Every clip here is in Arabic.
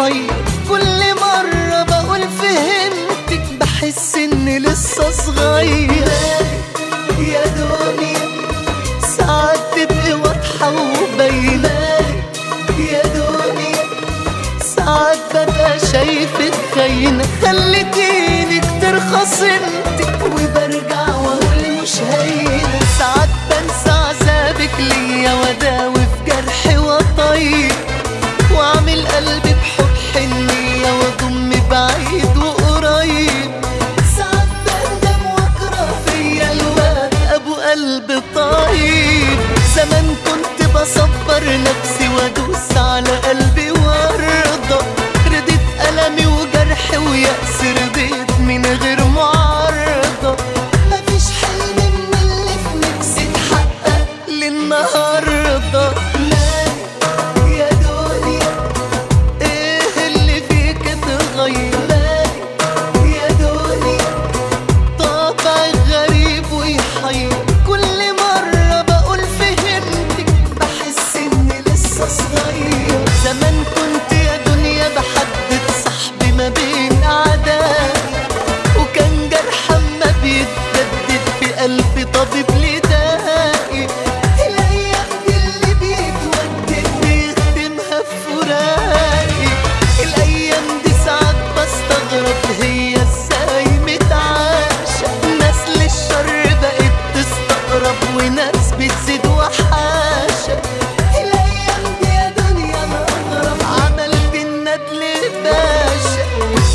يحير. كل مرة بقول فهمتك بحس اني لسه صغير. يا دنيا ساعات تبقي واضحة وباينة، يا دنيا ساعات ببقى شايفك خاينة. خليتيني كتير خصمتك وبرجع واقول مش هينة. ساعات بنسى عذابك ليا واداوي في جرحي واطير، واعمل قلبي بحب حنية واضم بعيد وقريب. ساعات بندم واكره فيا الواد ابو قلب طيب. زمان كنت بصبر نفسي وادوس على قلبي وارضى، رضيت ألمي وجرحي ويأس رضيت من غير معارضة. مفيش حلم من اللي في نفسي اتحقق للنهاردة. مالك يا دنيا ايه اللي فيك اتغير؟ مالك يا دنيا طبعك غريب ويحير. كل مرة بقول فهمتك بحس اني لسه صغير. زمان كنت يا دنيا بحدد صاحبي ما بين اعدائي، وكان جرح اما بيتجدد في ألف طبيب لدائي. الايام دي اللي بيتودد بيختمها بفراقي. الايام دي ساعات بستغرب هي ازاي متعاشة. ناس للشر بقت تستقرب وناس بتزيد وحاشة. الايام دي يا دنيا انا اغرب عملت الندل باشا.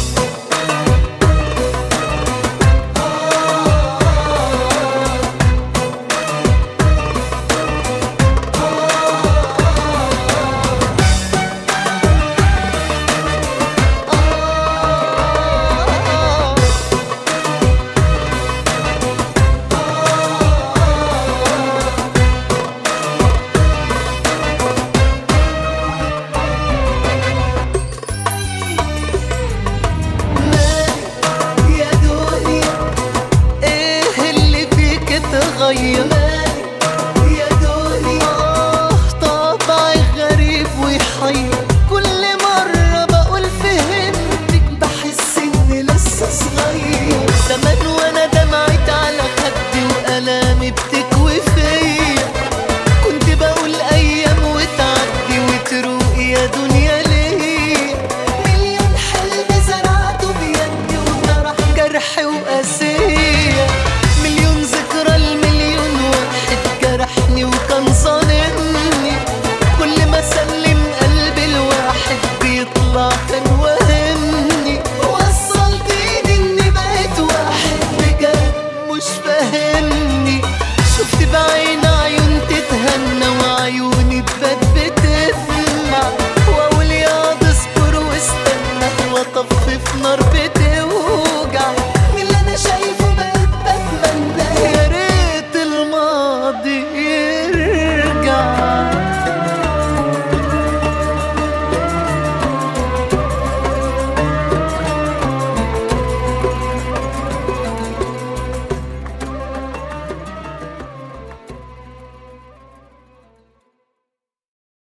يا دنيا ايه اللي فيك اتغير؟ يا دنيا طبعي غريب ويحير. كل مرة بقول فهمتك بحس اني لسه صغير. زمان وانا دمعت على خدي وألامي بتكوي فيا، كنت بقول ايام وتعدي وتروقي يا دنيا ليا. مليون حلم زرعته بيدي وطرح جرحي وقاسية. مليون ذكرى لمليون واحد جرحني وكان ظالمني. كل ما سلم قلبي الواحد بيطلع كان وهمني. وصلت ايدي اني بقيت واحد بجد مش فاهمني. شفت بعيني